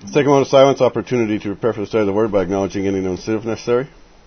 Let's take a moment of silence, opportunity to prepare for the study of the Word by acknowledging any known sin if necessary.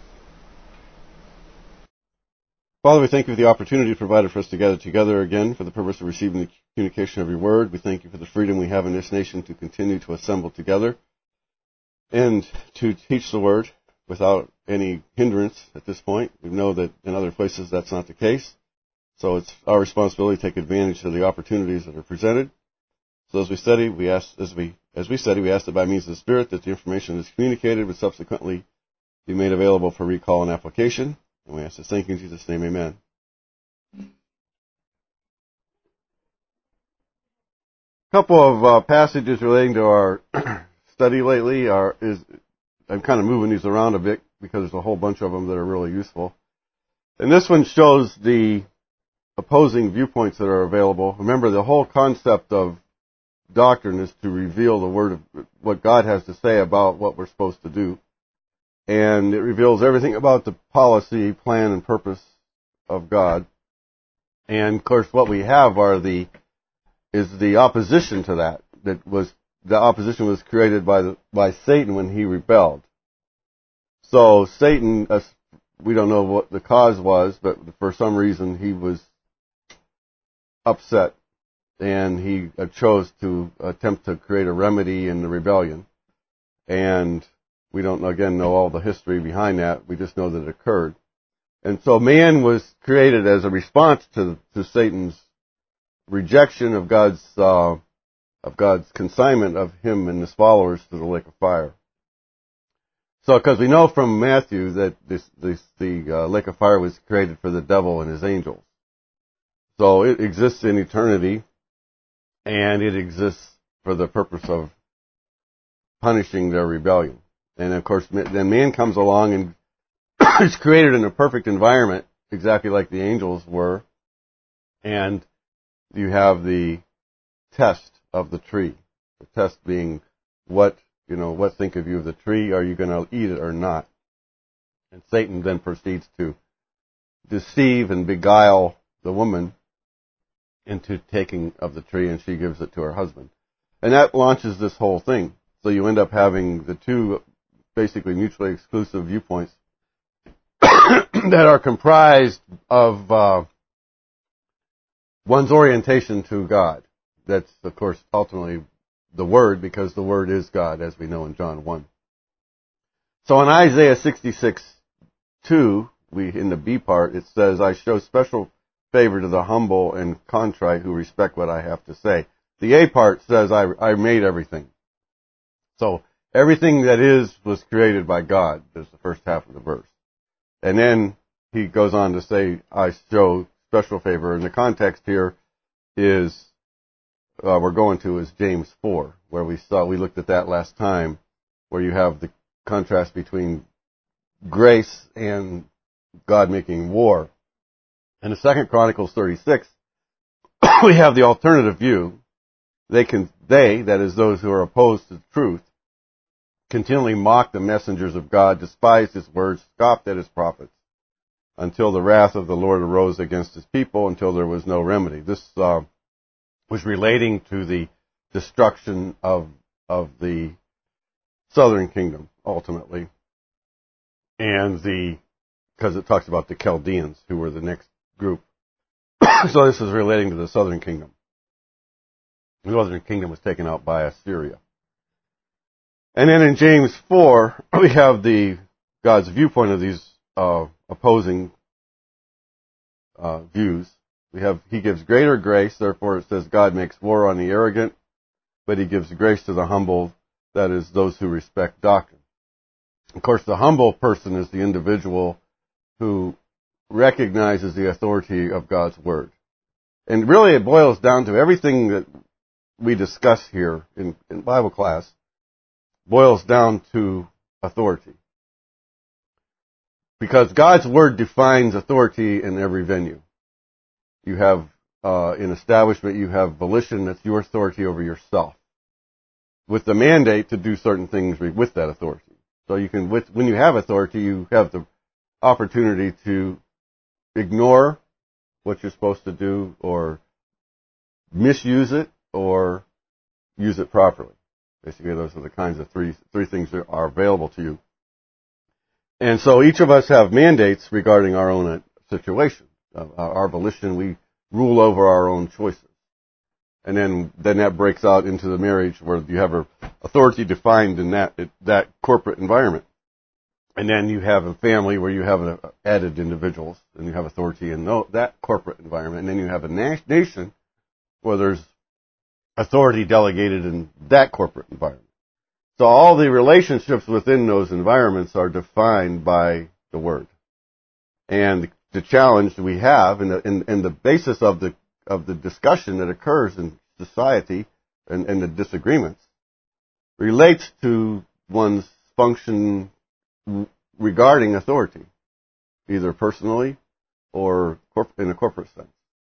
Father, we thank you for the opportunity provided for us to gather together again for the purpose of receiving the communication of your Word. We thank you for the freedom we have in this nation to continue to assemble together and to teach the Word without any hindrance at this point. We know that in other places that's not the case. So it's our responsibility to take advantage of the opportunities that are presented. So as we study, we ask that by means of the Spirit that the information that is communicated would subsequently be made available for recall and application. And we ask this thank you in Jesus' name, amen. A couple of passages relating to our study lately I'm kind of moving these around a bit because there's a whole bunch of them that are really useful. And this one shows the opposing viewpoints that are available. Remember, the whole concept of doctrine is to reveal the Word of what God has to say about what we're supposed to do. And it reveals everything about the policy, plan, and purpose of God. And of course, what we have is the opposition to that. The opposition was created by Satan when he rebelled. So Satan, we don't know what the cause was, but for some reason he was upset. And he chose to attempt to create a remedy in the rebellion. And we don't, again, know all the history behind that. We just know that it occurred. And so man was created as a response to Satan's rejection of God's consignment of him and his followers to the lake of fire. So, because we know from Matthew that the lake of fire was created for the devil and his angels. So it exists in eternity. And it exists for the purpose of punishing their rebellion. And of course, then man comes along and is created in a perfect environment, exactly like the angels were. And you have the test of the tree. The test being what think of you of the tree? Are you going to eat it or not? And Satan then proceeds to deceive and beguile the woman into taking of the tree, and she gives it to her husband. And that launches this whole thing. So you end up having the two basically mutually exclusive viewpoints that are comprised of one's orientation to God. That's, of course, ultimately the Word, because the Word is God, as we know in John 1. So in Isaiah 66:2, in the B part, it says, I show special favor to the humble and contrite who respect what I have to say. The A part says, I made everything. So everything that was created by God. There's the first half of the verse. And then he goes on to say, I show special favor. And the context here is, we're going to is James 4, where we looked at that last time, where you have the contrast between grace and God making war. In the 2 Chronicles 36, we have the alternative view. They, that is those who are opposed to the truth, continually mocked the messengers of God, despised his words, scoffed at his prophets, until the wrath of the Lord arose against his people, until there was no remedy. This was relating to the destruction of the southern kingdom, ultimately, and because it talks about the Chaldeans, who were the next group. So this is relating to the southern kingdom. The northern kingdom was taken out by Assyria. And then in James 4, we have God's viewpoint of these opposing views. He gives greater grace, therefore it says God makes war on the arrogant, but he gives grace to the humble, that is, those who respect doctrine. Of course, the humble person is the individual who recognizes the authority of God's Word. And really it boils down to everything that we discuss here in Bible class boils down to authority. Because God's Word defines authority in every venue. You have, in establishment, you have volition, that's your authority over yourself, with the mandate to do certain things with that authority. So when you have authority, you have the opportunity to ignore what you're supposed to do, or misuse it, or use it properly. Basically, those are the kinds of three things that are available to you. And so each of us have mandates regarding our own situation. Our volition, we rule over our own choices. And then that breaks out into the marriage where you have authority defined in that corporate environment. And then you have a family where you have added individuals, and you have authority in that corporate environment. And then you have a nation where there's authority delegated in that corporate environment. So all the relationships within those environments are defined by the Word. And the challenge we have, and the basis of the discussion that occurs in society and the disagreements, relates to one's function regarding authority, either personally or in a corporate sense.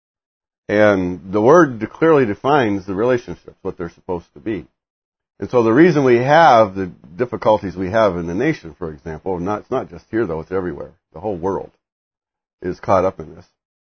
And the Word clearly defines the relationships, what they're supposed to be. And so the reason we have the difficulties we have in the nation, for example, it's not just here though, it's everywhere. The whole world is caught up in this,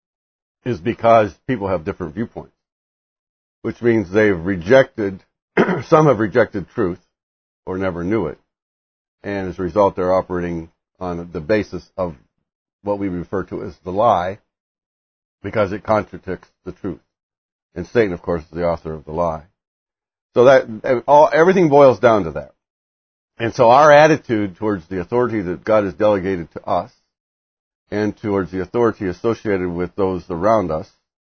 is because people have different viewpoints, which means they've rejected, some have rejected truth or never knew it. And as a result, they're operating on the basis of what we refer to as the lie, because it contradicts the truth. And Satan, of course, is the author of the lie. So everything boils down to that. And so our attitude towards the authority that God has delegated to us and towards the authority associated with those around us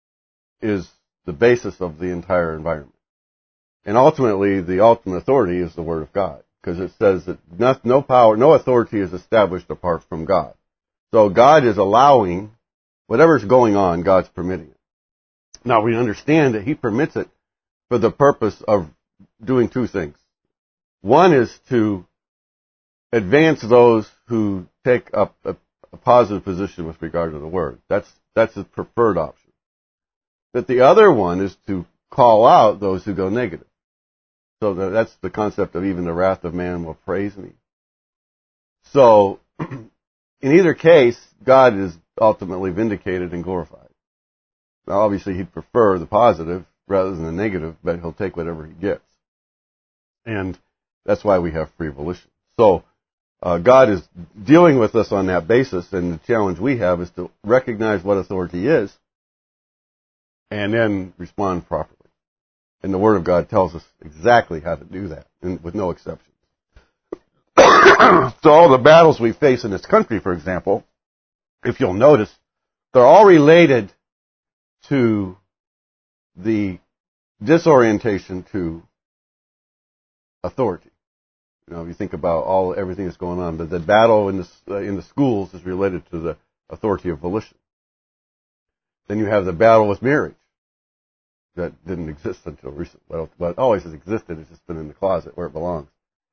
is the basis of the entire environment. And ultimately, the ultimate authority is the Word of God, because it says that no power, no authority is established apart from God. So God is allowing whatever's going on, God's permitting it. Now, we understand that He permits it for the purpose of doing two things. One is to advance those who take up a positive position with regard to the Word. That's His preferred option. But the other one is to call out those who go negative. So that's the concept of even the wrath of man will praise me. So, in either case, God is ultimately vindicated and glorified. Now, obviously, He'd prefer the positive rather than the negative, but He'll take whatever He gets. And that's why we have free volition. So, God is dealing with us on that basis, and the challenge we have is to recognize what authority is and then respond properly. And the Word of God tells us exactly how to do that, and with no exceptions. So all the battles we face in this country, for example, if you'll notice, they're all related to the disorientation to authority. You know, if you think about everything that's going on, but the battle in the schools is related to the authority of volition. Then you have the battle with marriage that didn't exist until recently. Well, it always has existed. It's just been in the closet where it belongs.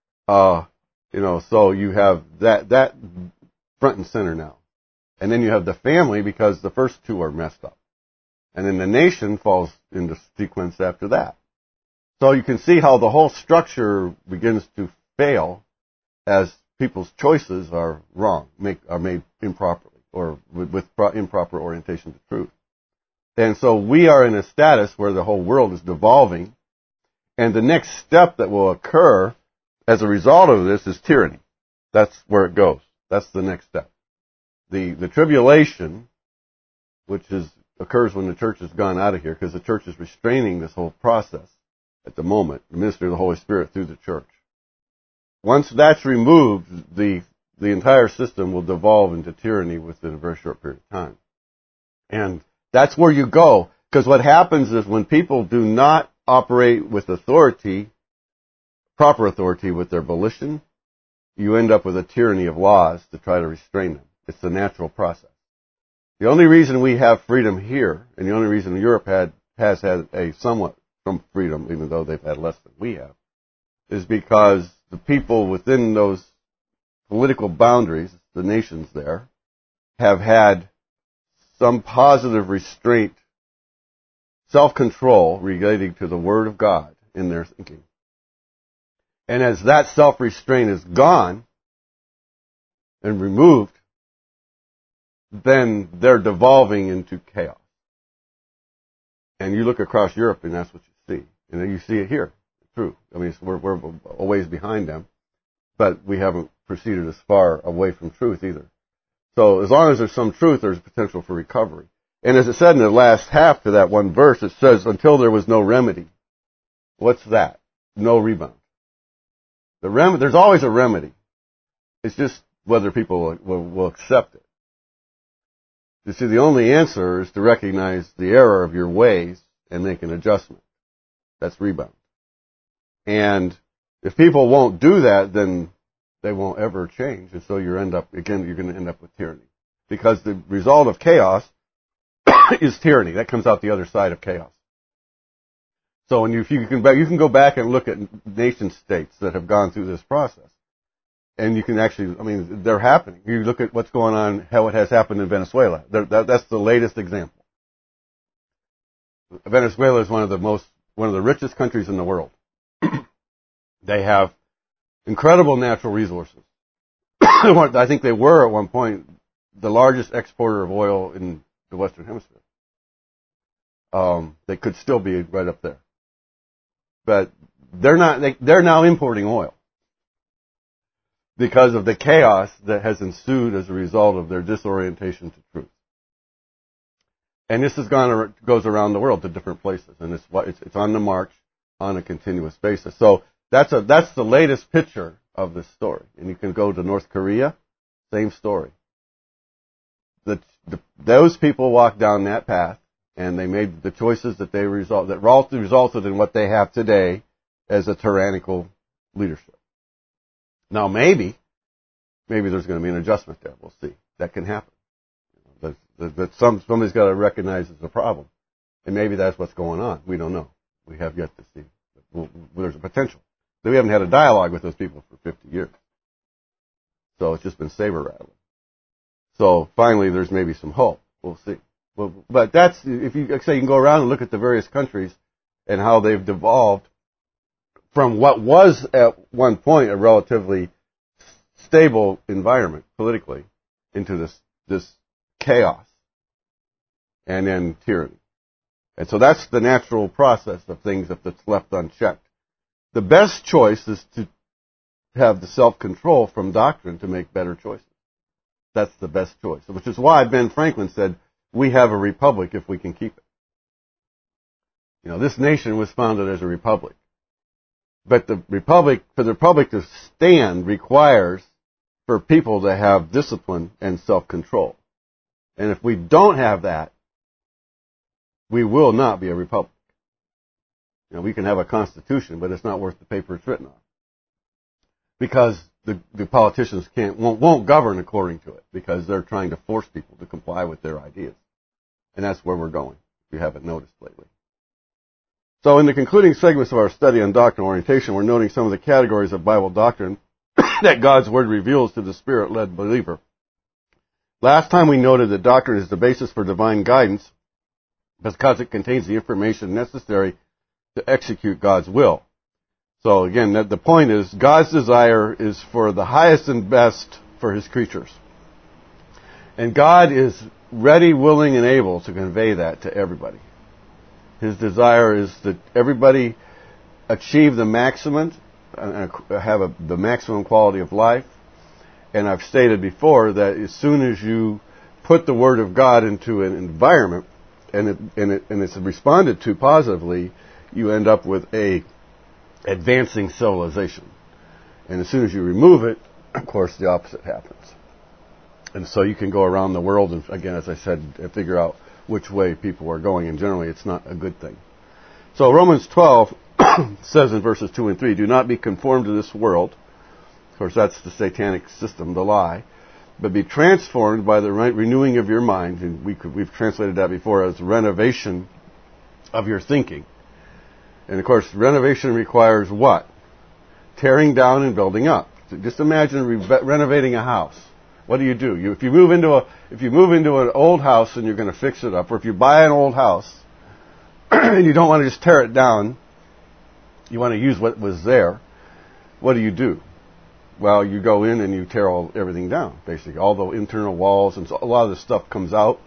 So you have that front and center now. And then you have the family, because the first two are messed up. And then the nation falls into sequence after that. So you can see how the whole structure begins to fail as people's choices are wrong, are made improperly, or with improper orientation to truth. And so we are in a status where the whole world is devolving, and the next step that will occur as a result of this is tyranny. That's where it goes. That's the next step. The tribulation, which occurs when the church has gone out of here, because the church is restraining this whole process at the moment, the ministry of the Holy Spirit through the church. Once that's removed, the entire system will devolve into tyranny within a very short period of time. And that's where you go, because what happens is when people do not operate with authority, proper authority with their volition, you end up with a tyranny of laws to try to restrain them. It's the natural process. The only reason we have freedom here, and the only reason Europe has had a somewhat from freedom, even though they've had less than we have, is because the people within those political boundaries, the nations there, have had some positive restraint, self-control relating to the Word of God in their thinking. And as that self-restraint is gone and removed, then they're devolving into chaos. And you look across Europe and that's what you see. And then you see it here. true. I mean, we're a ways behind them, but we haven't proceeded as far away from truth either. So as long as there's some truth, there's potential for recovery. And as it said in the last half of that one verse, it says, until there was no remedy. What's that? No rebound. There's always a remedy. It's just whether people will accept it. You see, the only answer is to recognize the error of your ways and make an adjustment. That's rebound. And if people won't do that, then they won't ever change. And so you're going to end up with tyranny. Because the result of chaos is tyranny. That comes out the other side of chaos. So you can go back and look at nation states that have gone through this process. And you can actually, they're happening. You look at what's going on, how it has happened in Venezuela. That's the latest example. Venezuela is one of the richest countries in the world. They have incredible natural resources. I think they were at one point the largest exporter of oil in the Western Hemisphere. They could still be right up there. But they're not, they're now importing oil because of the chaos that has ensued as a result of their disorientation to truth. And this goes around the world to different places, and it's on the march on a continuous basis. So that's the latest picture of this story. And you can go to North Korea, same story. Those people walked down that path, and they made the choices that resulted in what they have today as a tyrannical leadership. Now, maybe there's going to be an adjustment there. We'll see. That can happen. That somebody's got to recognize it's a problem, and maybe that's what's going on. We don't know. We have yet to see. There's a potential. We haven't had a dialogue with those people for 50 years, so it's just been saber rattling. So finally, there's maybe some hope. We'll see. Well, but that's, if you say, you can go around and look at the various countries and how they've devolved from what was at one point a relatively stable environment politically into this chaos and then tyranny. And so that's the natural process of things if it's left unchecked. The best choice is to have the self-control from doctrine to make better choices. That's the best choice, which is why Ben Franklin said, we have a republic if we can keep it. This nation was founded as a republic. But for the republic to stand requires for people to have discipline and self-control. And if we don't have that, we will not be a republic. We can have a constitution, but it's not worth the paper it's written on. Because the politicians won't govern according to it, because they're trying to force people to comply with their ideas. And that's where we're going, if you haven't noticed lately. So in the concluding segments of our study on doctrinal orientation, we're noting some of the categories of Bible doctrine that God's Word reveals to the Spirit-led believer. Last time we noted that doctrine is the basis for divine guidance because it contains the information necessary to execute God's will. So again, the point is, God's desire is for the highest and best for His creatures. And God is ready, willing, and able to convey that to everybody. His desire is that everybody achieve the maximum, have the maximum quality of life. And I've stated before that as soon as you put the Word of God into an environment and it's responded to positively, you end up with a advancing civilization. And as soon as you remove it, of course, the opposite happens. And so you can go around the world and, again, as I said, figure out which way people are going, and generally it's not a good thing. So Romans 12 says in verses 2 and 3, do not be conformed to this world. Of course, that's the satanic system, the lie. But be transformed by the renewing of your mind. And we've translated that before as renovation of your thinking. And of course, renovation requires what? Tearing down and building up. So just imagine renovating a house. What do? If you move into an old house and you're going to fix it up, or if you buy an old house and you don't want to just tear it down, you want to use what was there, what do? Well, you go in and you tear everything down, basically. All the internal walls, and so a lot of the stuff comes out,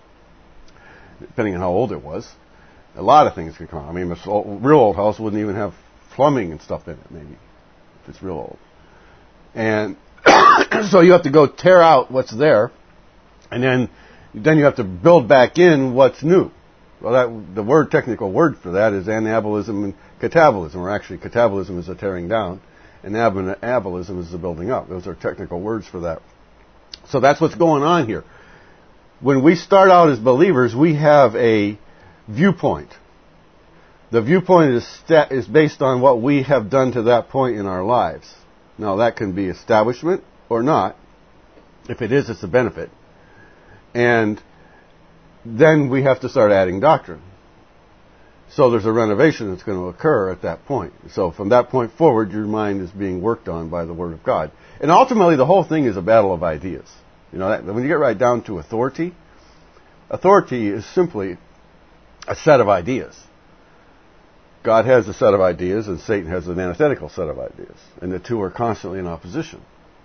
depending on how old it was. A lot of things can come out. A real old house wouldn't even have plumbing and stuff in it, maybe, if it's real old. And so you have to go tear out what's there, and then you have to build back in what's new. Well, the technical word for that is anabolism and catabolism, or actually catabolism is the tearing down, and anabolism is the building up. Those are technical words for that. So that's what's going on here. When we start out as believers, we have a viewpoint. The viewpoint is based on what we have done to that point in our lives. Now, that can be establishment or not. If it is, it's a benefit. And then we have to start adding doctrine. So there's a renovation that's going to occur at that point. So from that point forward, your mind is being worked on by the Word of God. And ultimately, the whole thing is a battle of ideas. You know, when you get right down to authority is simply a set of ideas. God has a set of ideas, and Satan has an antithetical set of ideas. And the two are constantly in opposition.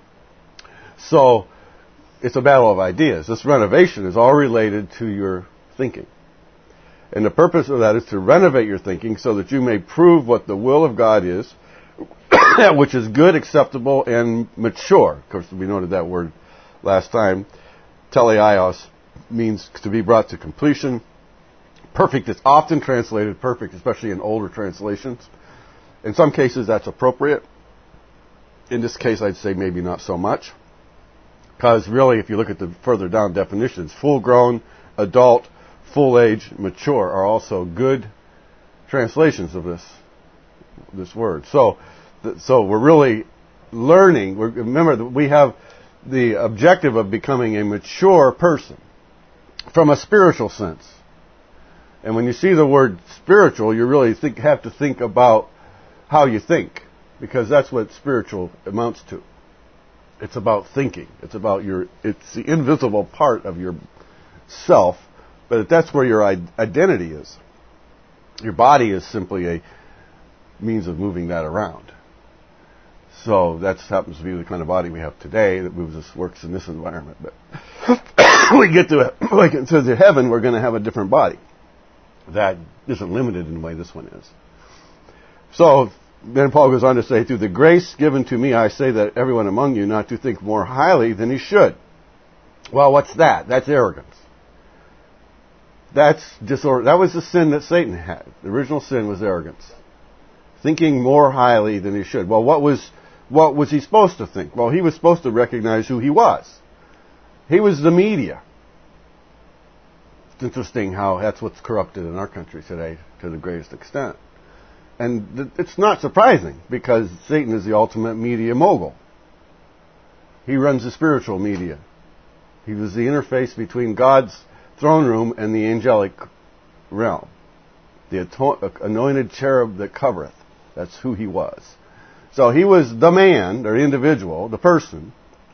So it's a battle of ideas. This renovation is all related to your thinking. And the purpose of that is to renovate your thinking so that you may prove what the will of God is, which is good, acceptable, and mature. Of course, we noted that word last time. Teleios means to be brought to completion. Perfect is often translated perfect, especially in older translations. In some cases, that's appropriate. In this case, I'd say maybe not so much. Because really, if you look at the further down definitions, full-grown, adult, full age, mature are also good translations of this word. So we're really learning. Remember that we have the objective of becoming a mature person from a spiritual sense. And when you see the word spiritual, you really have to think about how you think, because that's what spiritual amounts to. It's about thinking. It's the invisible part of your self, but that's where your identity is. Your body is simply a means of moving that around. So that happens to be the kind of body we have today that moves us, works in this environment. But we get to heaven, we're going to have a different body that isn't limited in the way this one is. So then Paul goes on to say, through the grace given to me, I say that everyone among you not to think more highly than he should. Well, what's that? That's arrogance. That's disorder. That was the sin that Satan had. The original sin was arrogance. Thinking more highly than he should. Well, what was he supposed to think? Well, he was supposed to recognize who he was. He was the media. It's interesting how that's what's corrupted in our country today to the greatest extent. And it's not surprising, because Satan is the ultimate media mogul. He runs the spiritual media. He was the interface between God's throne room and the angelic realm. The anointed cherub that covereth. That's who he was. So he was the man, or individual, the person,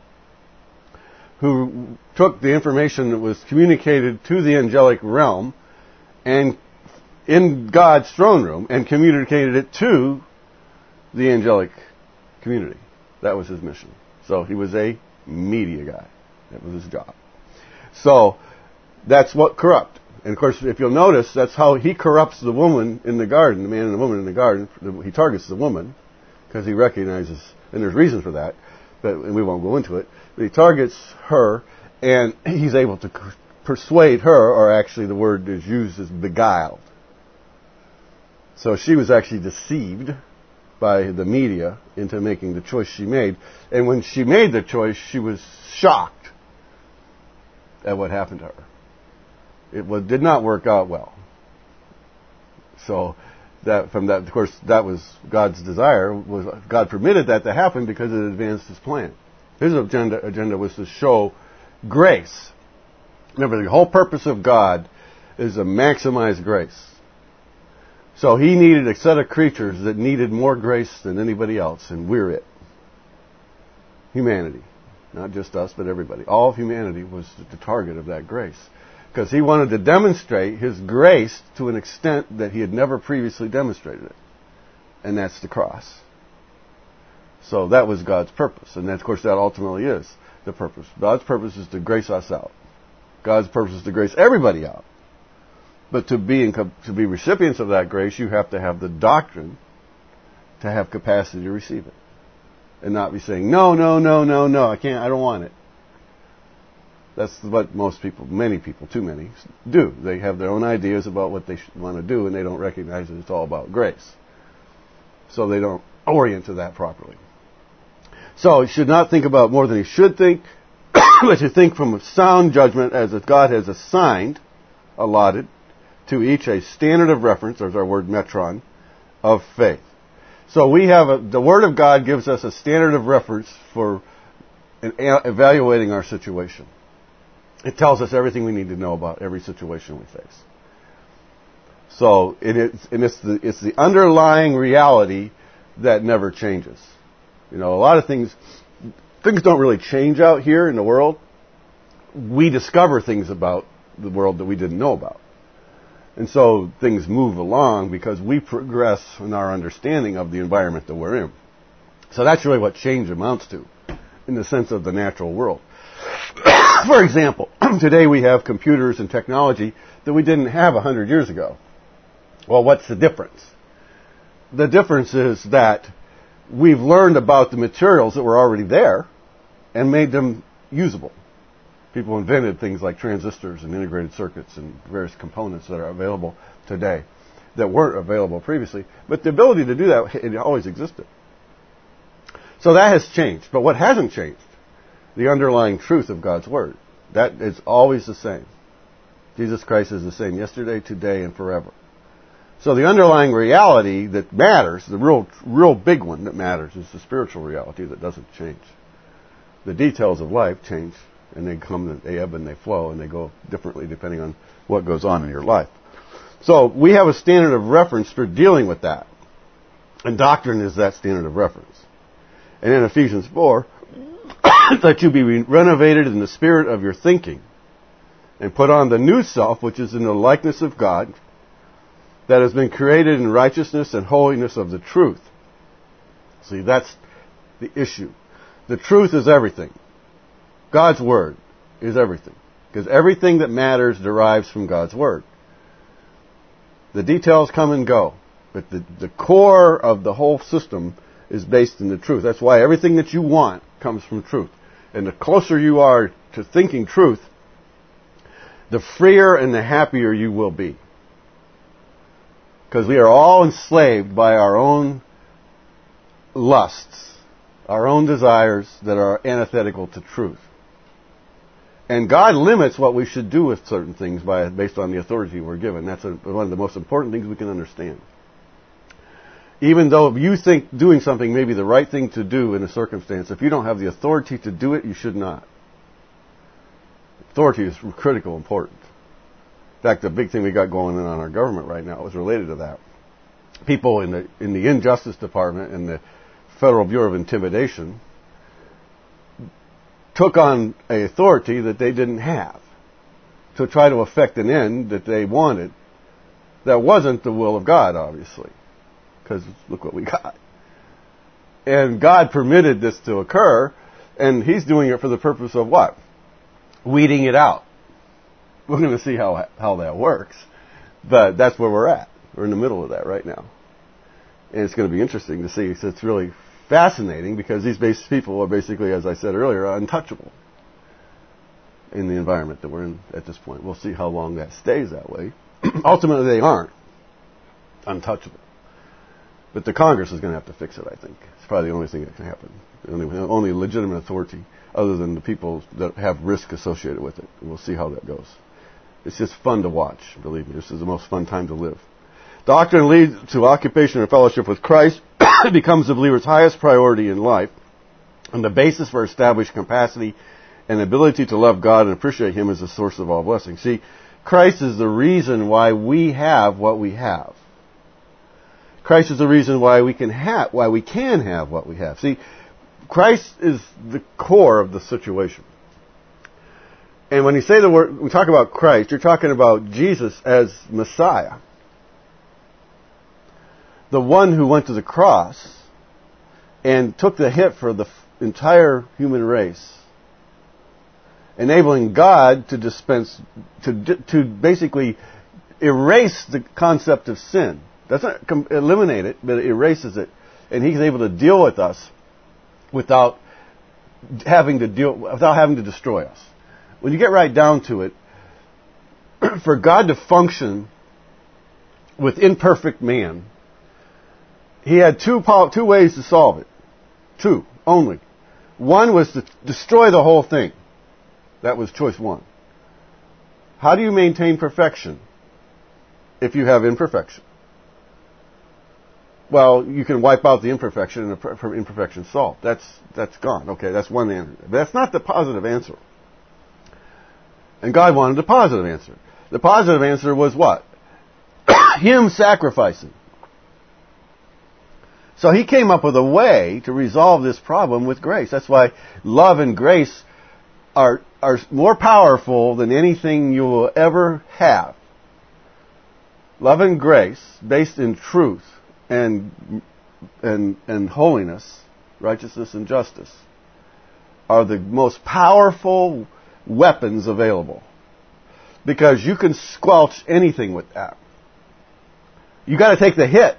who took the information that was communicated to the angelic realm and in God's throne room and communicated it to the angelic community. That was his mission. So he was a media guy. That was his job. So that's what corrupt. And of course, if you'll notice, that's how he corrupts the woman in the garden, the man and the woman in the garden. He targets the woman because he recognizes, and there's reason for that, but we won't go into it. But he targets her, and he's able to persuade her, or actually the word is used as beguiled. So she was actually deceived by the media into making the choice she made. And when she made the choice, she was shocked at what happened to her. It did not work out well. So of course, that was God's desire. God permitted that to happen because it advanced his plan. His agenda was to show grace. Remember, the whole purpose of God is to maximize grace. So he needed a set of creatures that needed more grace than anybody else, and we're it. Humanity. Not just us, but everybody. All of humanity was the target of that grace. Because he wanted to demonstrate his grace to an extent that he had never previously demonstrated it. And that's the cross. So that was God's purpose. And of course that ultimately is the purpose. God's purpose is to grace us out. God's purpose is to grace everybody out. But to be recipients of that grace, you have to have the doctrine to have capacity to receive it. And not be saying, no, no, no, no, no, I can't, I don't want it. That's what most people, many people, too many, do. They have their own ideas about what they want to do, and they don't recognize that it's all about grace. So they don't orient to that properly. So he should not think about more than he should think, but to think from a sound judgment as if God has assigned, allotted, to each a standard of reference, there's our word metron, of faith. So we have the Word of God gives us a standard of reference for evaluating our situation. It tells us everything we need to know about every situation we face. So it's the underlying reality that never changes. You know, a lot of things don't really change out here in the world. We discover things about the world that we didn't know about. And so things move along because we progress in our understanding of the environment that we're in. So that's really what change amounts to, in the sense of the natural world. For example, today we have computers and technology that we didn't have 100 years ago. Well, what's the difference? The difference is that we've learned about the materials that were already there and made them usable. People invented things like transistors and integrated circuits and various components that are available today that weren't available previously. But the ability to do that, it always existed. So that has changed. But what hasn't changed? The underlying truth of God's Word. That is always the same. Jesus Christ is the same yesterday, today, and forever. So the underlying reality that matters, the real big one that matters, is the spiritual reality that doesn't change. The details of life change, and they come, they ebb and they flow, and they go differently depending on what goes on in your life. So we have a standard of reference for dealing with that. And doctrine is that standard of reference. And in Ephesians 4, that you be renovated in the spirit of your thinking, and put on the new self, which is in the likeness of God, that has been created in righteousness and holiness of the truth. See, that's the issue. The truth is everything. God's Word is everything. Because everything that matters derives from God's Word. The details come and go. But the core of the whole system is based in the truth. That's why everything that you want comes from truth. And the closer you are to thinking truth, the freer and the happier you will be. Because we are all enslaved by our own lusts, our own desires that are antithetical to truth. And God limits what we should do with certain things based on the authority we're given. That's one of the most important things we can understand. Even though you think doing something may be the right thing to do in a circumstance, if you don't have the authority to do it, you should not. Authority is critical, important. In fact, the big thing we got going on in our government right now is related to that. People in the Injustice Department and the Federal Bureau of Intimidation took on an authority that they didn't have to try to effect an end that they wanted that wasn't the will of God, obviously, because look what we got. And God permitted this to occur, and He's doing it for the purpose of what? Weeding it out. We're going to see how that works, but that's where we're at. We're in the middle of that right now. And it's going to be interesting to see. So it's really fascinating because these people are basically, as I said earlier, untouchable in the environment that we're in at this point. We'll see how long that stays that way. Ultimately, they aren't untouchable. But the Congress is going to have to fix it, I think. It's probably the only thing that can happen. The only legitimate authority other than the people that have risk associated with it. And we'll see how that goes. It's just fun to watch, believe me. This is the most fun time to live. Doctrine leads to occupation or fellowship with Christ. It becomes the believer's highest priority in life and the basis for established capacity and ability to love God and appreciate Him as the source of all blessings. See, Christ is the reason why we have what we have. Christ is the reason why we can have what we have. See, Christ is the core of the situation. And when you say the word, we talk about Christ, you're talking about Jesus as Messiah. The one who went to the cross and took the hit for the entire human race, enabling God to dispense, to basically erase the concept of sin. Doesn't eliminate it, but it erases it and He's able to deal with us without having to destroy us. When you get right down to it, for God to function with imperfect man, He had two ways to solve it. Two only. One was to destroy the whole thing. That was choice one. How do you maintain perfection if you have imperfection? Well, you can wipe out the imperfection and the imperfection solved. That's gone. Okay, that's one answer. But that's not the positive answer. And God wanted a positive answer. The positive answer was what? Him sacrificing. So He came up with a way to resolve this problem with grace. That's why love and grace are more powerful than anything you will ever have. Love and grace, based in truth and holiness, righteousness and justice, are the most powerful weapons available. Because you can squelch anything with that. You got to take the hit.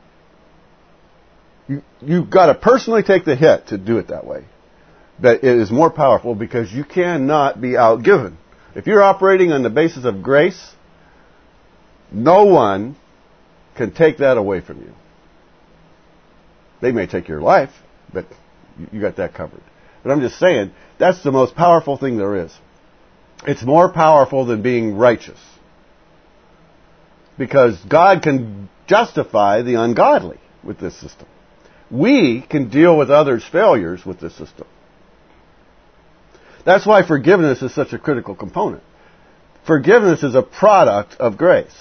You've got to personally take the hit to do it that way. But it is more powerful because you cannot be outgiven. If you're operating on the basis of grace, no one can take that away from you. They may take your life, but you got that covered. But I'm just saying, that's the most powerful thing there is. It's more powerful than being righteous. Because God can justify the ungodly with this system. We can deal with others' failures with this system. That's why forgiveness is such a critical component. Forgiveness is a product of grace.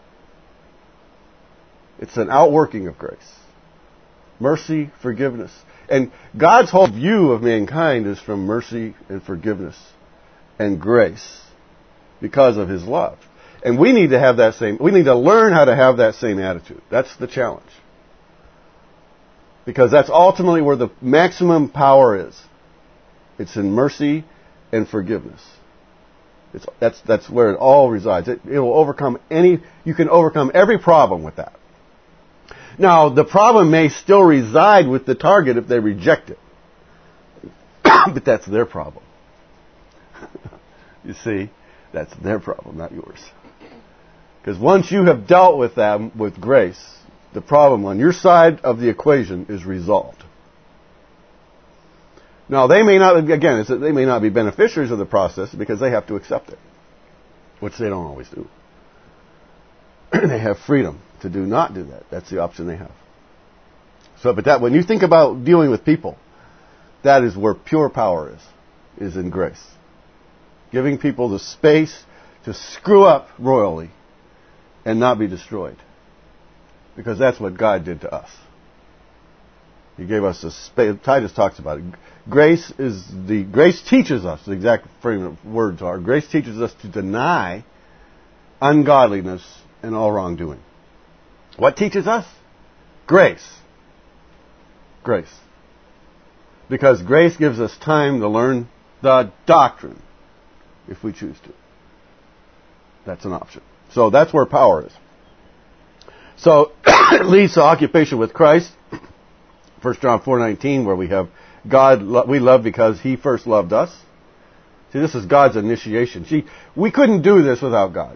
It's an outworking of grace. Mercy, forgiveness. And God's whole view of mankind is from mercy and forgiveness and grace because of His love. And we need to learn how to have that same attitude. That's the challenge. Because that's ultimately where the maximum power is. It's in mercy and forgiveness. That's where it all resides. It will overcome you can overcome every problem with that. Now, the problem may still reside with the target if they reject it. But that's their problem. You see, that's their problem, not yours. Because once you have dealt with them with grace, the problem on your side of the equation is resolved. Now, they may not be beneficiaries of the process because they have to accept it, which they don't always do. They have freedom to not do that. That's the option they have. So, but when you think about dealing with people, that is where pure power is in grace. Giving people the space to screw up royally and not be destroyed. Because that's what God did to us. He gave us a space. Titus talks about it. Grace teaches us, the exact frame of words are, grace teaches us to deny ungodliness and all wrongdoing. What teaches us? Grace. Grace. Because grace gives us time to learn the doctrine, if we choose to. That's an option. So that's where power is. So it leads to occupation with Christ. 1 John 4:19, where we have God, we love because He first loved us. See, this is God's initiation. See, we couldn't do this without God.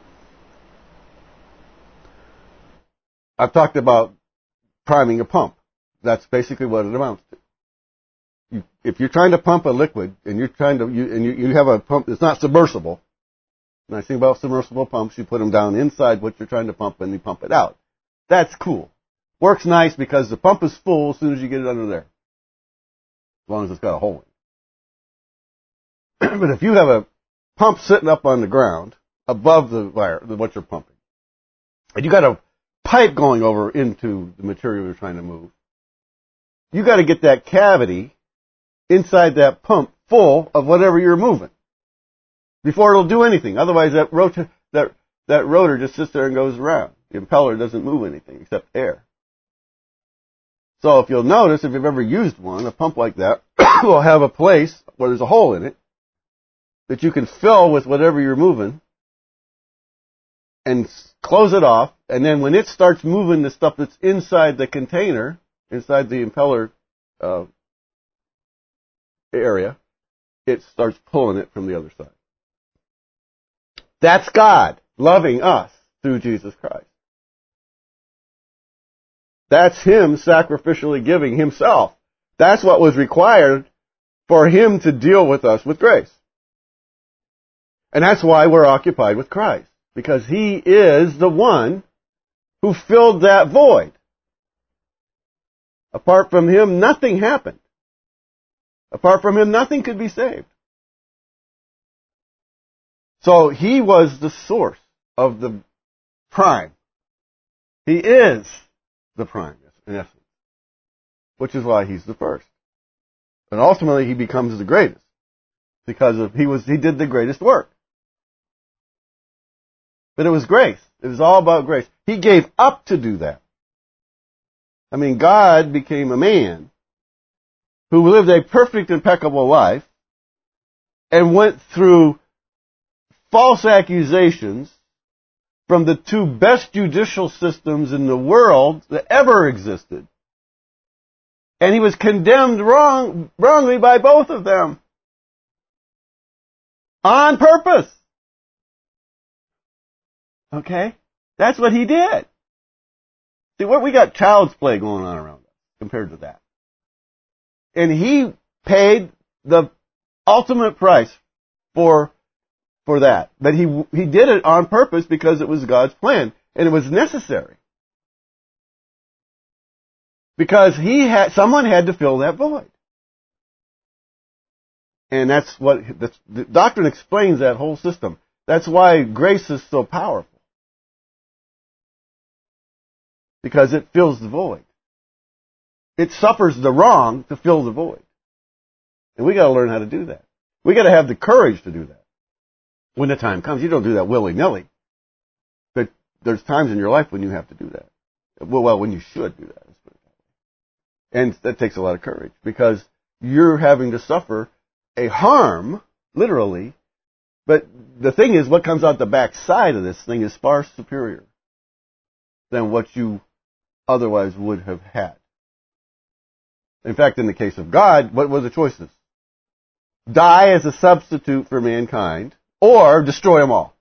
I've talked about priming a pump. That's basically what it amounts to. If you're trying to pump a liquid and you have a pump that's not submersible, the nice thing about submersible pumps, you put them down inside what you're trying to pump and you pump it out. That's cool. Works nice because the pump is full as soon as you get it under there. As long as it's got a hole in it. But if you have a pump sitting up on the ground above the wire, what you're pumping, and you got a pipe going over into the material you're trying to move, you got to get that cavity inside that pump full of whatever you're moving before it'll do anything. Otherwise, that rotor just sits there and goes around. The impeller doesn't move anything except air. So if you'll notice, if you've ever used one, a pump like that will have a place where there's a hole in it that you can fill with whatever you're moving and close it off. And then when it starts moving the stuff that's inside the container, inside the impeller area, it starts pulling it from the other side. That's God loving us through Jesus Christ. That's Him sacrificially giving Himself. That's what was required for Him to deal with us with grace. And that's why we're occupied with Christ. Because He is the one who filled that void. Apart from Him, nothing happened. Apart from Him, nothing could be saved. So He was the source of the prime. He is the prime, in essence. Which is why He's the first. And ultimately He becomes the greatest. Because He did the greatest work. But it was grace. It was all about grace. He gave up to do that. I mean, God became a man who lived a perfect, impeccable life and went through false accusations from the two best judicial systems in the world that ever existed. And He was condemned wrongly by both of them. On purpose. Okay? That's what He did. See, we got child's play going on around us compared to that. And He paid the ultimate price for that. But He did it on purpose because it was God's plan. And it was necessary. Because someone had to fill that void. And that's what, the doctrine explains that whole system. That's why grace is so powerful. Because it fills the void. It suffers the wrong to fill the void. And we got to learn how to do that. We got to have the courage to do that. When the time comes, you don't do that willy-nilly. But there's times in your life when you have to do that. Well, when you should do that. And that takes a lot of courage. Because you're having to suffer a harm, literally. But the thing is, what comes out the backside of this thing is far superior than what you otherwise would have had. In fact, in the case of God, what were the choices? Die as a substitute for mankind, or destroy them all.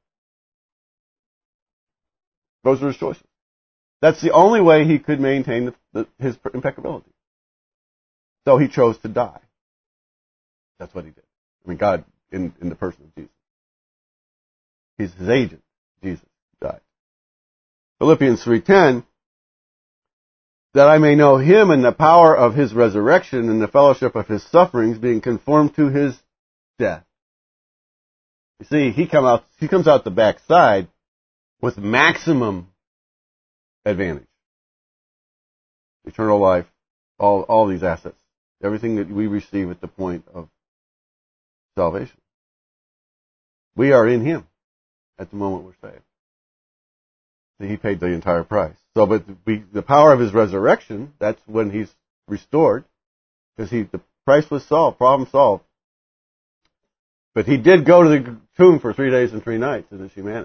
Those were His choices. That's the only way He could maintain His impeccability. So He chose to die. That's what He did. I mean, God, in the person of Jesus. He's His agent. Jesus died. Philippians 3:10, that I may know Him and the power of His resurrection and the fellowship of His sufferings, being conformed to His death. You see, He comes out the backside with maximum advantage. Eternal life, all these assets, everything that we receive at the point of salvation. We are in Him at the moment we're saved. He paid the entire price. So, but the power of His resurrection, that's when He's restored, because the price was solved, problem solved. But He did go to the tomb for 3 days and 3 nights in His humanity.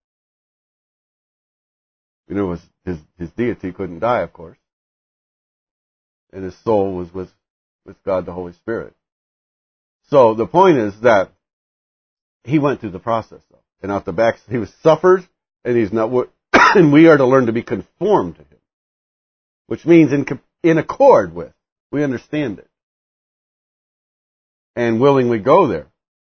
You know, His deity couldn't die, of course. And His soul was with God the Holy Spirit. So the point is that He went through the process, though. And out the back, He was suffered, and He's not, and we are to learn to be conformed to Him. Which means in accord with. We understand it. And willingly go there.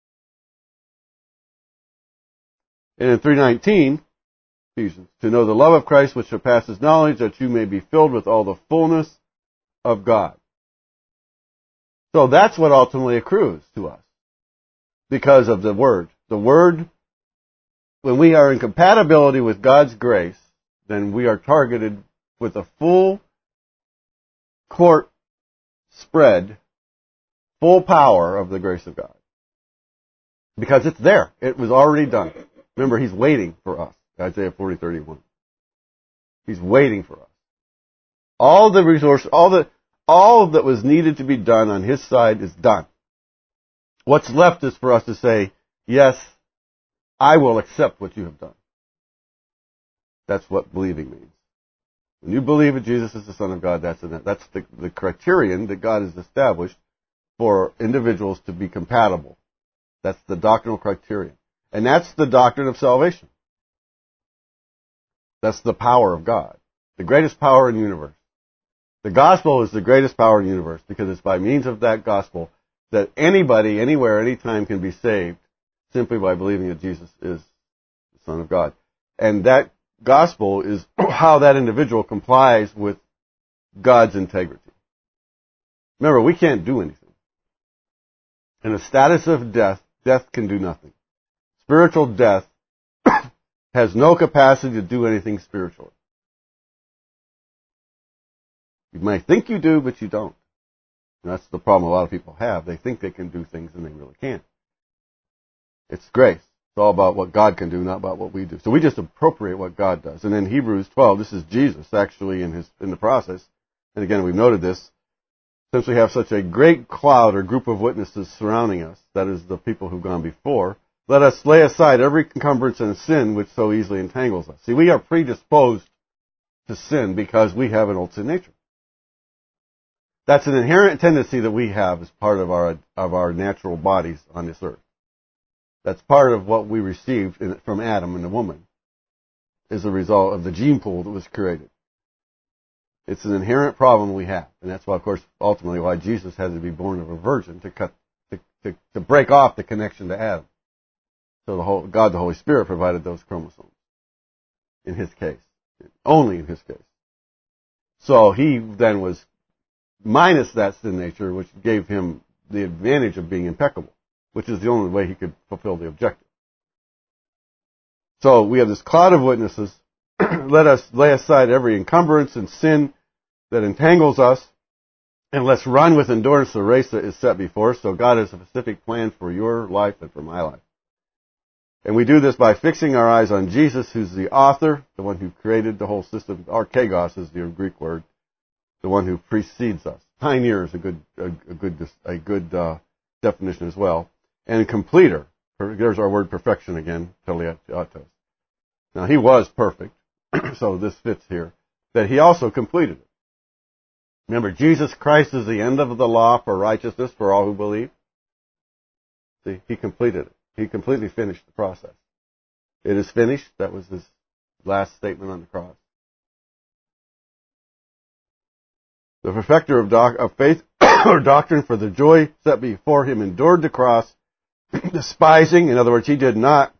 And in 3:19, Ephesians, to know the love of Christ which surpasses knowledge, that you may be filled with all the fullness of God. So that's what ultimately accrues to us. Because of the Word. The Word, when we are in compatibility with God's grace, then we are targeted with a full court spread, full power of the grace of God. Because it's there. It was already done. Remember, He's waiting for us. Isaiah 40:31. He's waiting for us. All the resources, all that was needed to be done on His side is done. What's left is for us to say, yes, I will accept what you have done. That's what believing means. When you believe that Jesus is the Son of God, that's the criterion that God has established for individuals to be compatible. That's the doctrinal criterion. And that's the doctrine of salvation. That's the power of God. The greatest power in the universe. The gospel is the greatest power in the universe because it's by means of that gospel that anybody, anywhere, anytime can be saved simply by believing that Jesus is the Son of God. And that gospel is how that individual complies with God's integrity. Remember, we can't do anything. In a status of death, death can do nothing. Spiritual death has no capacity to do anything spiritually. You might think you do, but you don't. And that's the problem a lot of people have. They think they can do things and they really can't. It's grace. It's all about what God can do, not about what we do. So we just appropriate what God does. And in Hebrews 12, this is Jesus actually in the process. And again, we've noted this. Since we have such a great cloud or group of witnesses surrounding us, that is the people who've gone before, let us lay aside every encumbrance and sin which so easily entangles us. See, we are predisposed to sin because we have an old sin nature. That's an inherent tendency that we have as part of our natural bodies on this earth. That's part of what we received from Adam and the woman, is a result of the gene pool that was created. It's an inherent problem we have, and that's why, of course, ultimately why Jesus had to be born of a virgin to break off the connection to Adam. So God, the Holy Spirit, provided those chromosomes. In his case, only in his case. So he then was minus that sin nature, which gave him the advantage of being impeccable, which is the only way he could fulfill the objective. So we have this cloud of witnesses. Let us lay aside every encumbrance and sin that entangles us, and let's run with endurance the race that is set before us. So God has a specific plan for your life and for my life. And we do this by fixing our eyes on Jesus, who's the author, the one who created the whole system. Archegos is the Greek word, the one who precedes us. Pioneer is a good definition as well. And completer. There's our word perfection again, teleatos. Now, he was perfect, so this fits here, that he also completed it. Remember, Jesus Christ is the end of the law for righteousness for all who believe. See, he completed it. He completely finished the process. It is finished. That was his last statement on the cross. The perfecter of faith or doctrine, for the joy set before him, endured the cross, despising, in other words, he did not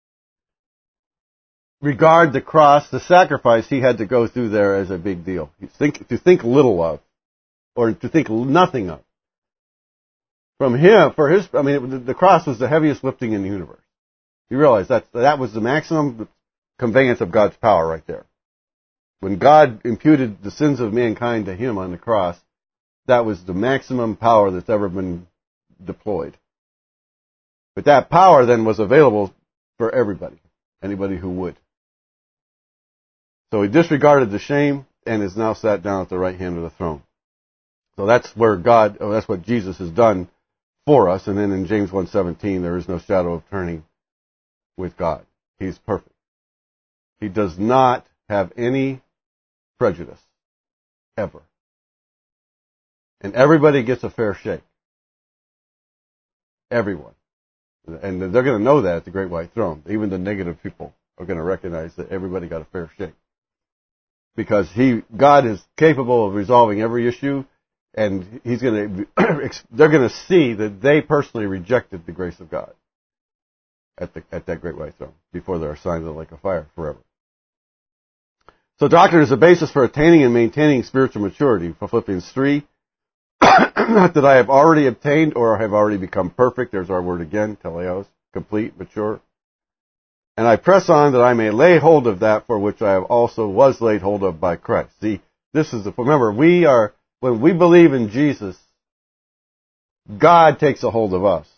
regard the cross, the sacrifice he had to go through there, as a big deal. To think little of, or to think nothing of. From him, the cross was the heaviest lifting in the universe. You realize that was the maximum conveyance of God's power right there. When God imputed the sins of mankind to him on the cross, that was the maximum power that's ever been deployed. But that power then was available for everybody, anybody who would. So he disregarded the shame and is now sat down at the right hand of the throne. So that's that's what Jesus has done for us. And then in James 1:17, there is no shadow of turning with God. He's perfect. He does not have any prejudice, ever. And everybody gets a fair shake. Everyone. And they're going to know that at the Great White Throne. Even the negative people are going to recognize that everybody got a fair shake. Because God is capable of resolving every issue, and they're going to see that they personally rejected the grace of God at that Great White Throne before they're assigned to the lake of fire forever. So doctrine is the basis for attaining and maintaining spiritual maturity. For Philippians 3, not that I have already obtained or have already become perfect. There's our word again, teleos, complete, mature. And I press on that I may lay hold of that for which I also was laid hold of by Christ. See, remember, when we believe in Jesus, God takes a hold of us.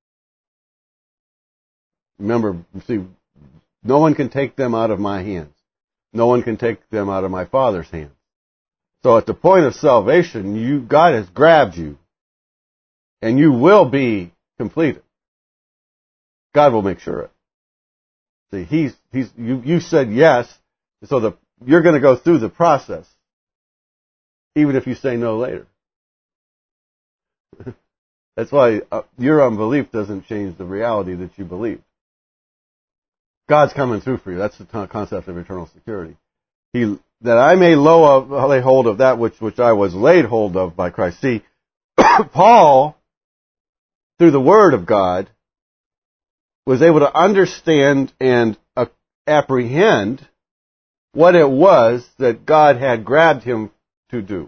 Remember, see, no one can take them out of my hands. No one can take them out of my Father's hands. So at the point of salvation, God has grabbed you, and you will be completed. God will make sure it. See, you said yes, so you're going to go through the process, even if you say no later. That's why your unbelief doesn't change the reality that you believe. God's coming through for you. That's the concept of eternal security. That I may lay hold of that which I was laid hold of by Christ. See, Paul, through the Word of God, was able to understand and apprehend what it was that God had grabbed him to do.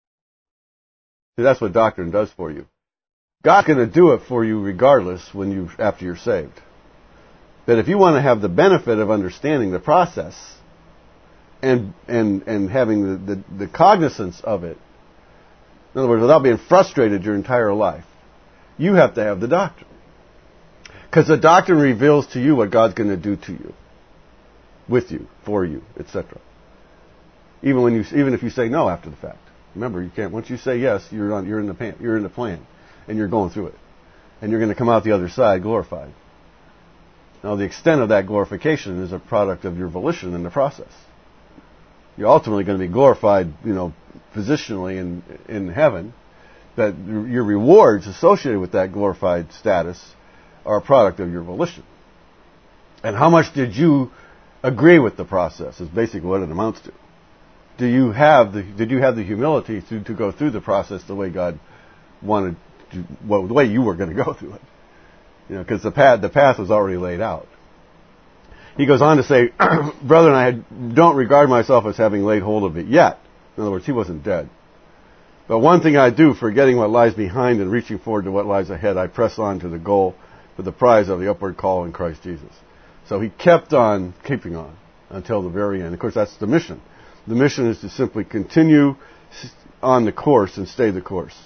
See, that's what doctrine does for you. God's going to do it for you regardless after you're saved. That if you want to have the benefit of understanding the process and having the cognizance of it, in other words, without being frustrated your entire life, you have to have the doctrine. Because the doctrine reveals to you what God's going to do to you, with you, for you, etc. Even if you say no after the fact. Remember, you can't. Once you say yes, you're in the plan, and you're going through it, and you're going to come out the other side glorified. Now, the extent of that glorification is a product of your volition in the process. You're ultimately going to be glorified, positionally in heaven. That your rewards associated with that glorified status are a product of your volition. And how much did you agree with the process is basically what it amounts to. Did you have the humility to go through the process the way God wanted to, the way you were going to go through it? Because the path was already laid out. He goes on to say, brethren, I don't regard myself as having laid hold of it yet. In other words, he wasn't dead. But one thing I do, forgetting what lies behind and reaching forward to what lies ahead, I press on to the goal for the prize of the upward call in Christ Jesus. So he kept on keeping on until the very end. Of course, that's the mission. The mission is to simply continue on the course and stay the course.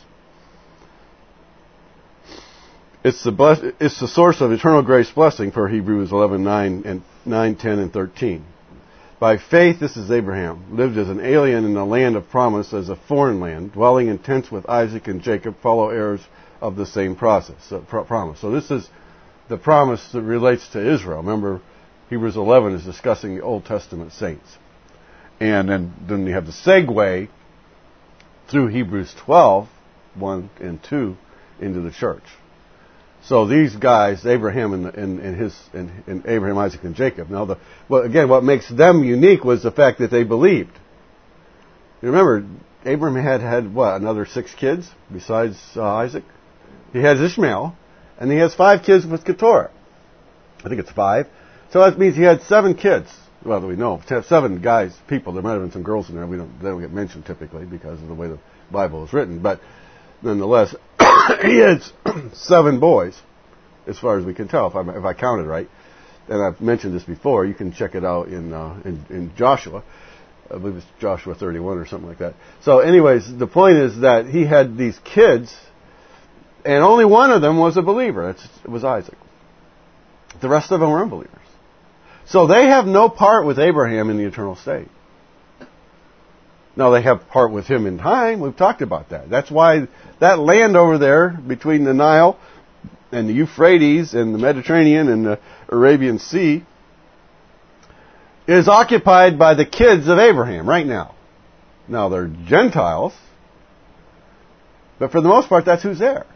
It's the source of eternal grace blessing per Hebrews 11:9 and 9, 10, and 13. By faith, this is Abraham, lived as an alien in the land of promise, as a foreign land, dwelling in tents with Isaac and Jacob, fellow heirs of the same promise. So this is the promise that relates to Israel. Remember, Hebrews 11 is discussing the Old Testament saints. And then you have the segue through Hebrews 12, 1 and 2, into the church. So these guys, Abraham and Abraham, Isaac, and Jacob. Now, what makes them unique was the fact that they believed. You remember, Abraham had another 6 kids besides Isaac. He has Ishmael, and he has 5 kids with Keturah. I think it's 5. So that means he had 7 kids. Well, we know 7 guys, people. There might have been some girls in there. They don't get mentioned typically because of the way the Bible is written. But nonetheless, he had 7 boys, as far as we can tell, if I counted right. And I've mentioned this before. You can check it out in Joshua. I believe it's Joshua 31 or something like that. So, anyways, the point is that he had these kids, and only one of them was a believer. It was Isaac. The rest of them were unbelievers. So they have no part with Abraham in the eternal state. Now, they have part with him in time. We've talked about that. That's why that land over there between the Nile and the Euphrates and the Mediterranean and the Arabian Sea is occupied by the kids of Abraham right now. Now, they're Gentiles, but for the most part, that's who's there.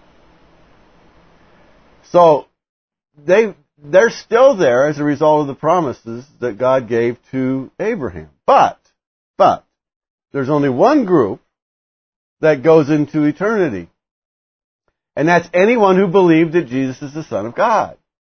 So, they're still there as a result of the promises that God gave to Abraham. But, there's only one group that goes into eternity. And that's anyone who believed that Jesus is the Son of God.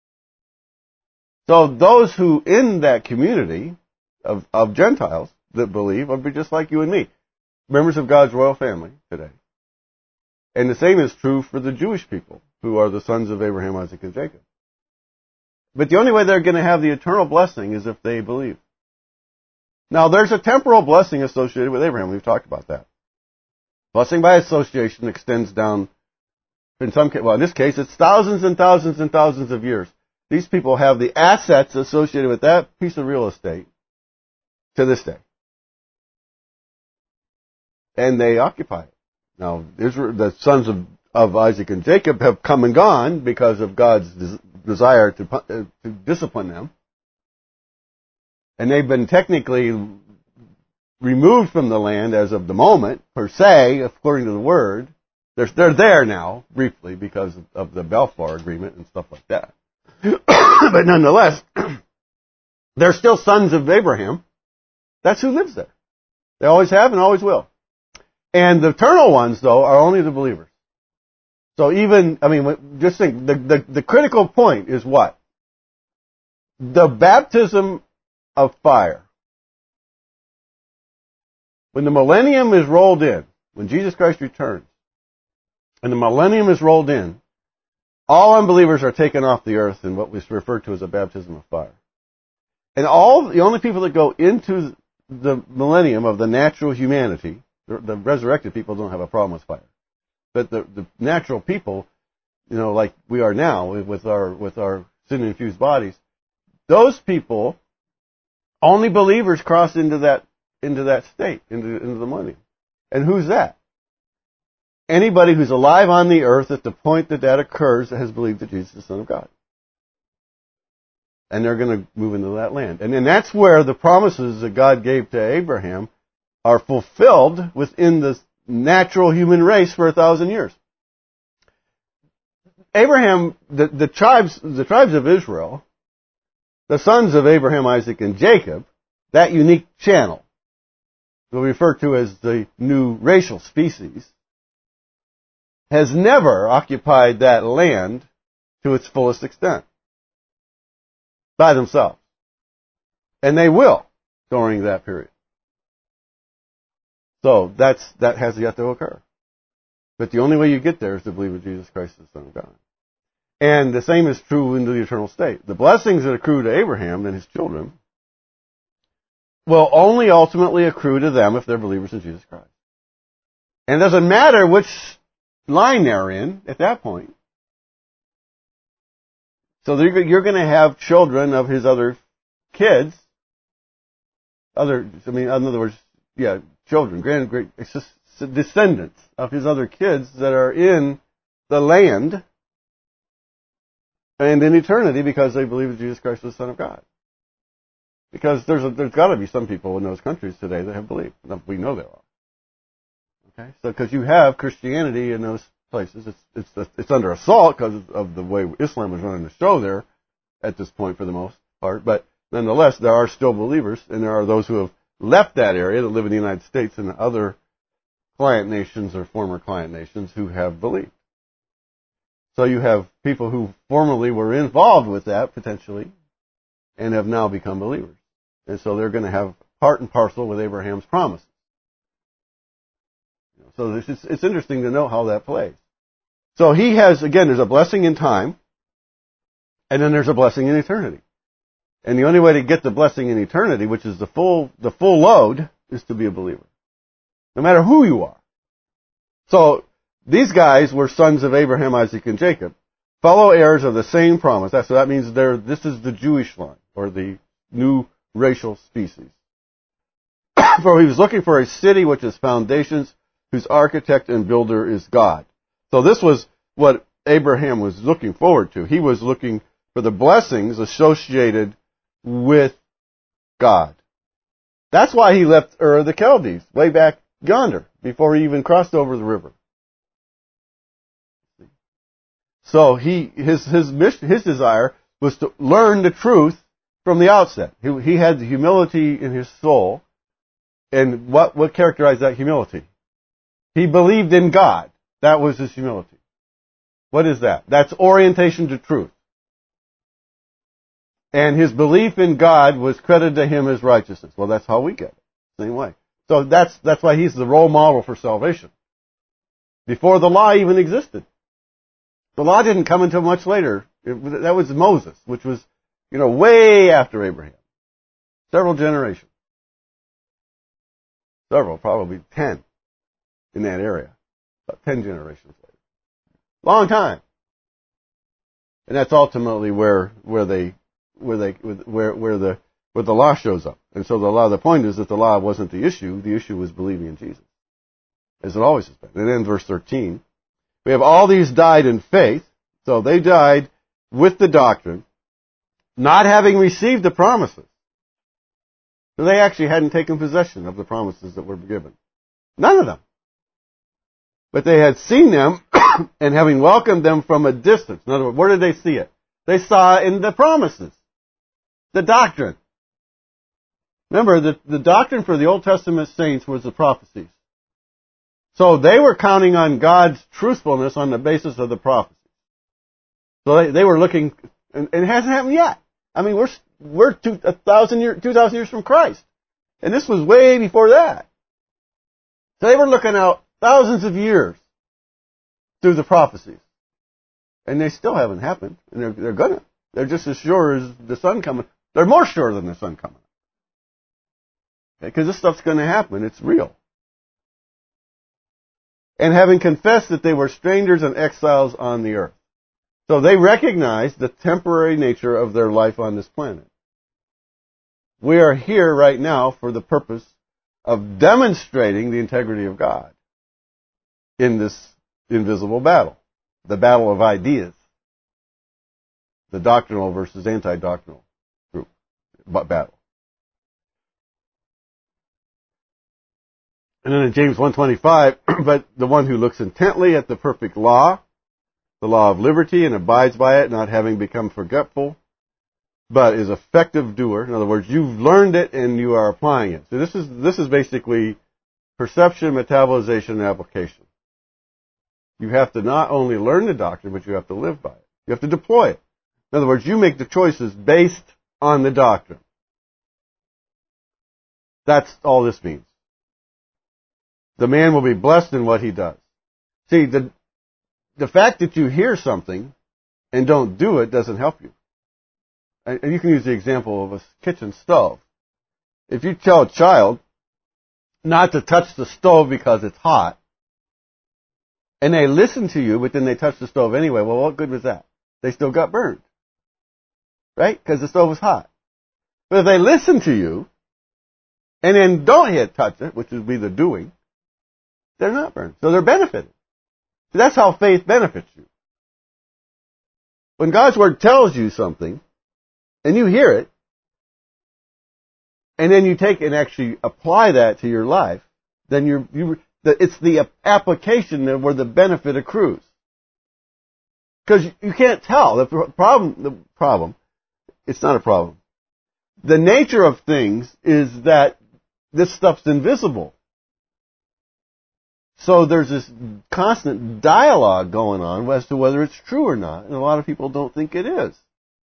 So those who in that community of Gentiles that believe will be just like you and me, members of God's royal family today. And the same is true for the Jewish people, who are the sons of Abraham, Isaac, and Jacob. But the only way they're going to have the eternal blessing is if they believe. Now, there's a temporal blessing associated with Abraham. We've talked about that. Blessing by association extends down, in this case, it's thousands and thousands and thousands of years. These people have the assets associated with that piece of real estate to this day. And they occupy it. Now, the sons of Isaac and Jacob have come and gone because of God's desire to discipline them. And they've been technically removed from the land as of the moment, per se, according to the Word. They're there now, briefly, because of the Balfour Agreement and stuff like that. But nonetheless, they're still sons of Abraham. That's who lives there. They always have and always will. And the eternal ones, though, are only the believers. So just think, the critical point is what? The baptism of fire. When the millennium is rolled in, when Jesus Christ returns, and the millennium is rolled in, all unbelievers are taken off the earth in what was referred to as a baptism of fire. And the only people that go into the millennium of the natural humanity, the resurrected people don't have a problem with fire. But the natural people, like we are now with our sin-infused bodies, those people, only believers cross into that state, into the millennium. And who's that? Anybody who's alive on the earth at the point that occurs that has believed that Jesus is the Son of God. And they're going to move into that land. And then that's where the promises that God gave to Abraham are fulfilled within the natural human race for 1,000 years. Abraham, the tribes of Israel, the sons of Abraham, Isaac, and Jacob, that unique channel, we refer to as the new racial species, has never occupied that land to its fullest extent by themselves. And they will during that period. So that has yet to occur. But the only way you get there is to believe in Jesus Christ, the Son of God. And the same is true in the eternal state. The blessings that accrue to Abraham and his children will only ultimately accrue to them if they're believers in Jesus Christ. And it doesn't matter which line they're in at that point. So you're going to have children of his other kids, in other words, children, great descendants of his other kids that are in the land and in eternity because they believe that Jesus Christ is the Son of God. Because there's got to be some people in those countries today that have believed. We know there are. Okay, so because you have Christianity in those places, it's under assault because of the way Islam was running the show there at this point for the most part. But nonetheless, there are still believers, and there are those who have left that area that live in the United States and other client nations or former client nations who have believed. So you have people who formerly were involved with that potentially and have now become believers, and so they're going to have part and parcel with Abraham's promises. So it's interesting to know how that plays. So he has, again, there's a blessing in time, and then there's a blessing in eternity. And the only way to get the blessing in eternity, which is the full load, is to be a believer. No matter who you are. So these guys were sons of Abraham, Isaac, and Jacob, fellow heirs of the same promise. So that means this is the Jewish line, or the new racial species. For he was looking for a city which has foundations, whose architect and builder is God. So this was what Abraham was looking forward to. He was looking for the blessings associated with God. That's why he left Ur of the Chaldees, way back yonder, before he even crossed over the river. So his desire was to learn the truth from the outset. He had the humility in his soul. And what characterized that humility? He believed in God. That was his humility. What is that? That's orientation to truth. And his belief in God was credited to him as righteousness. Well, that's how we get it. Same way. So that's why he's the role model for salvation. Before the law even existed. The law didn't come until much later. That was Moses, which was, way after Abraham. Several generations. Several, probably 10 in that area. About 10 generations later. Long time. And that's ultimately where the law shows up. And so the point is that the law wasn't the issue. The issue was believing in Jesus. As it always has been. And then verse 13. We have all these died in faith. So they died with the doctrine, not having received the promises. So they actually hadn't taken possession of the promises that were given. None of them. But they had seen them and having welcomed them from a distance. In other words, where did they see it? They saw it in the promises. The doctrine. Remember, the doctrine for the Old Testament saints was the prophecies. So they were counting on God's truthfulness on the basis of the prophecies. So they were looking, and it hasn't happened yet. I mean, we're 2,000 years from Christ. And this was way before that. So they were looking out thousands of years through the prophecies. And they still haven't happened. And they're gonna. They're just as sure as the sun coming. They're more sure than the sun coming. Because this stuff's going to happen. It's real. And having confessed that they were strangers and exiles on the earth. So they recognized the temporary nature of their life on this planet. We are here right now for the purpose of demonstrating the integrity of God in this invisible battle. The battle of ideas. The doctrinal versus anti-doctrinal group battle. And then in James 1:25, but the one who looks intently at the perfect law, the law of liberty, and abides by it, not having become forgetful, but is effective doer. In other words, you've learned it and you are applying it. So this is basically perception, metabolization, and application. You have to not only learn the doctrine, but you have to live by it. You have to deploy it. In other words, you make the choices based on the doctrine. That's all this means. The man will be blessed in what he does. See, the fact that you hear something and don't do it doesn't help you. And you can use the example of a kitchen stove. If you tell a child not to touch the stove because it's hot, and they listen to you, but then they touch the stove anyway, well, what good was that? They still got burned. Right? Because the stove was hot. But if they listen to you, and then don't touch it, which would be the doing, they're not burned. So they're benefited. So that's how faith benefits you. When God's Word tells you something, and you hear it, and then you take and actually apply that to your life, then it's the application where the benefit accrues. Because you can't tell. The problem, it's not a problem. The nature of things is that this stuff's invisible. So there's this constant dialogue going on as to whether it's true or not, and a lot of people don't think it is.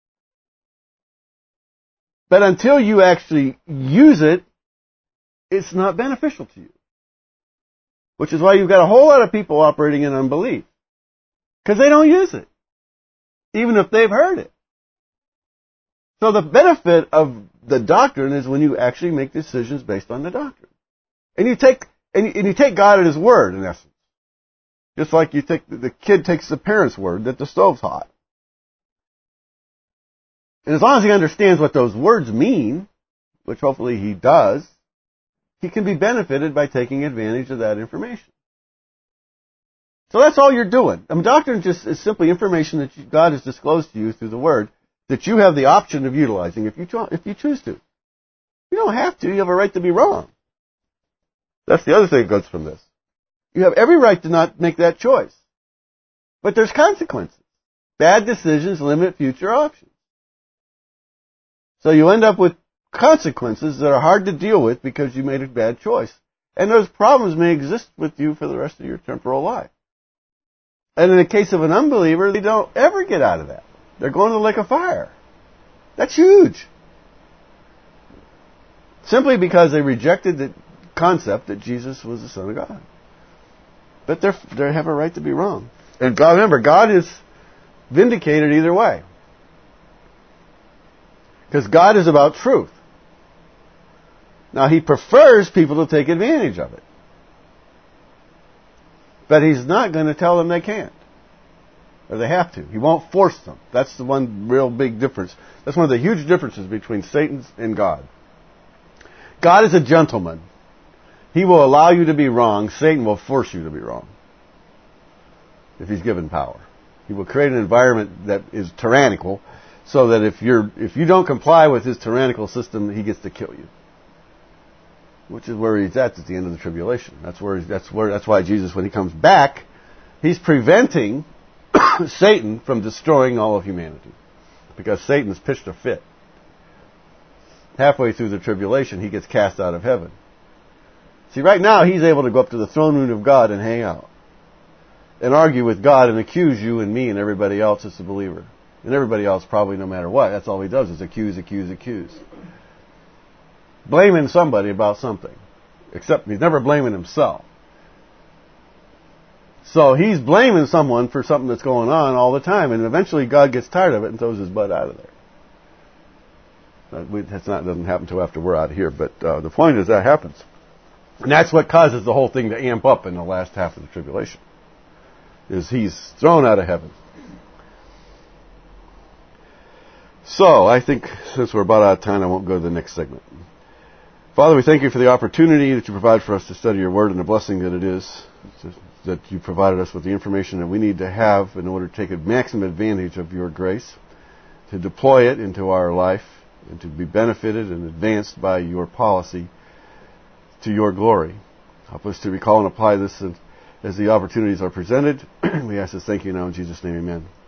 But until you actually use it, it's not beneficial to you. Which is why you've got a whole lot of people operating in unbelief. Because they don't use it. Even if they've heard it. So the benefit of the doctrine is when you actually make decisions based on the doctrine. And you take God at His word, in essence. Just like the kid takes the parent's word that the stove's hot. And as long as he understands what those words mean, which hopefully he does, he can be benefited by taking advantage of that information. So that's all you're doing. Doctrine just is simply information that God has disclosed to you through the Word that you have the option of utilizing if you choose to. You don't have to. You have a right to be wrong. That's the other thing that goes from this. You have every right to not make that choice. But there's consequences. Bad decisions limit future options. So you end up with consequences that are hard to deal with because you made a bad choice. And those problems may exist with you for the rest of your temporal life. And in the case of an unbeliever, they don't ever get out of that. They're going to the lake of fire. That's huge. Simply because they rejected the concept that Jesus was the Son of God. But they have a right to be wrong. And God, remember, God is vindicated either way. Because God is about truth. Now, He prefers people to take advantage of it. But He's not going to tell them they can't. Or they have to. He won't force them. That's the one real big difference. That's one of the huge differences between Satan and God. God is a gentleman. He will allow you to be wrong. Satan will force you to be wrong. If he's given power. He will create an environment that is tyrannical, so that if you don't comply with his tyrannical system, he gets to kill you. which is where he's at the end of the tribulation. That's why Jesus, when he comes back, he's preventing Satan from destroying all of humanity. Because Satan has pitched a fit. Halfway through the tribulation, he gets cast out of heaven. See, right now, he's able to go up to the throne room of God and hang out. And argue with God and accuse you and me and everybody else as a believer. And everybody else probably no matter what. That's all he does is accuse. Blaming somebody about something. Except he's never blaming himself. So he's blaming someone for something that's going on all the time. And eventually God gets tired of it and throws his butt out of there. That doesn't happen until after we're out of here. But the point is that happens. And that's what causes the whole thing to amp up in the last half of the tribulation. Is he's thrown out of heaven. So, I think since we're about out of time, I won't go to the next segment. Father, we thank you for the opportunity that you provide for us to study your word and the blessing that it is, that you provided us with the information that we need to have in order to take a maximum advantage of your grace, to deploy it into our life, and to be benefited and advanced by your policy to your glory. Help us to recall and apply this as the opportunities are presented. We ask this, thank you now in Jesus' name, amen.